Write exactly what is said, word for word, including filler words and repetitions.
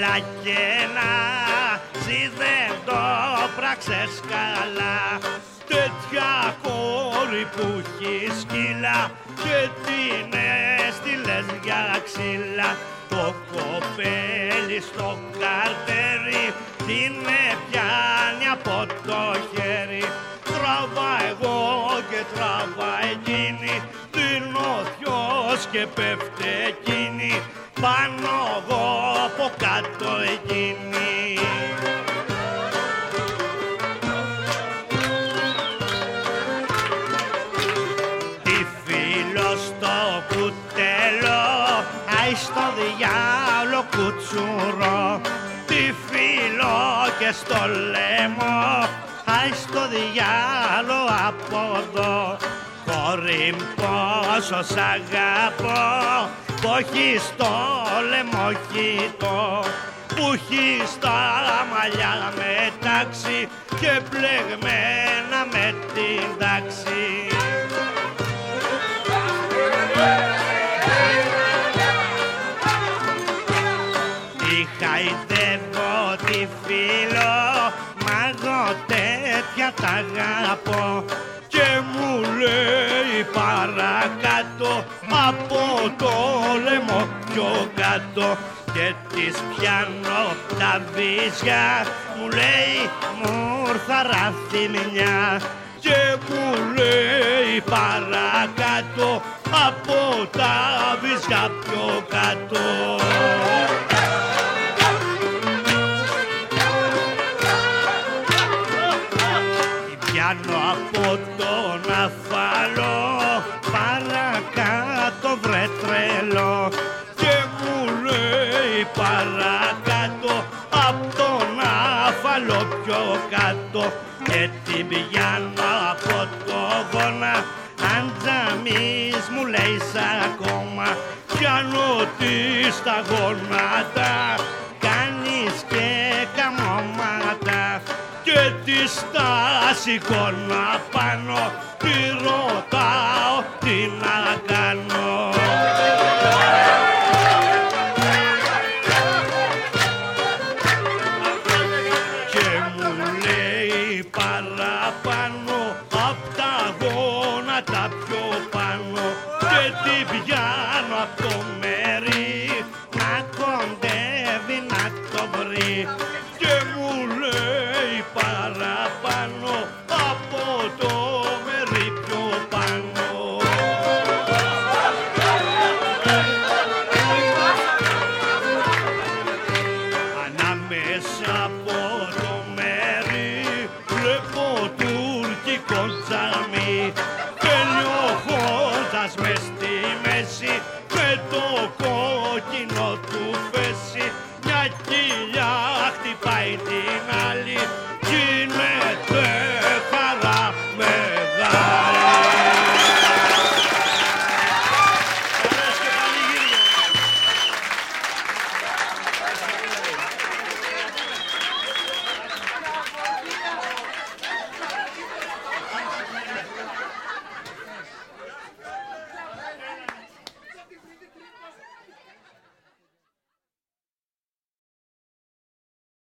μια και να ζει δεν το πράξες καλά. Τέτοια κόρη που έχει σκύλα και την έστειλες για ξύλα. Το κοπέλι στο καρτέρι την πιάνει από το χέρι. Τράβα εγώ και τράβα εκείνη, δίνω θειός και πέφτει εκείνη, πάνω εγώ από κάτω εκείνη. Τι φίλο στο κουτέλο, άι στο διάολο κουτσουρό. Τι φίλο και στο λαιμό, άι στο διάλο από εδώ. Κόρη πόσο σ' αγαπώ, που έχεις το λαιμοχητό, που έχεις τα μαλλιά μετάξει και μπλεγμένα με την τάξη. Τι χαϊδεύω τη φίλο, μα εγώ τέτοια τ' αγαπώ. Και μου λέει παρακάτω, από το λαιμό πιο κάτω. Και της πιάνω τα βίζια, μου λέει μου ήρθα ραφθυμιά. Και μου λέει παρακάτω, από τα βίζια πιο κάτω. Πιάνω από τον αφαλό, παρακάτω βρε τρελό. Και μου λέει παρακάτω, απ' τον αφαλό πιο κάτω. Και την πιάνω από το γόνα, αν τζαμίς μου λέει σ' ακόμα. Πιάνω της τα γόνατα, κάνεις και καμώματα. Και της τα σηκώνω πάνω, τη ρωτάω τι να κάνω. Και μου λέει παραπάνω, απ' τα γόνατα πιο πάνω. Και την πιάνω απ' το μέρι, να κοντεύει να το βρει. Και μου λέει παραπάνω, από το μέρι πιο πάνω. Ανάμεσα από το μέρι βλέπω τουρκικό τζαμί. Τέλειο χώντας μες στη μέση,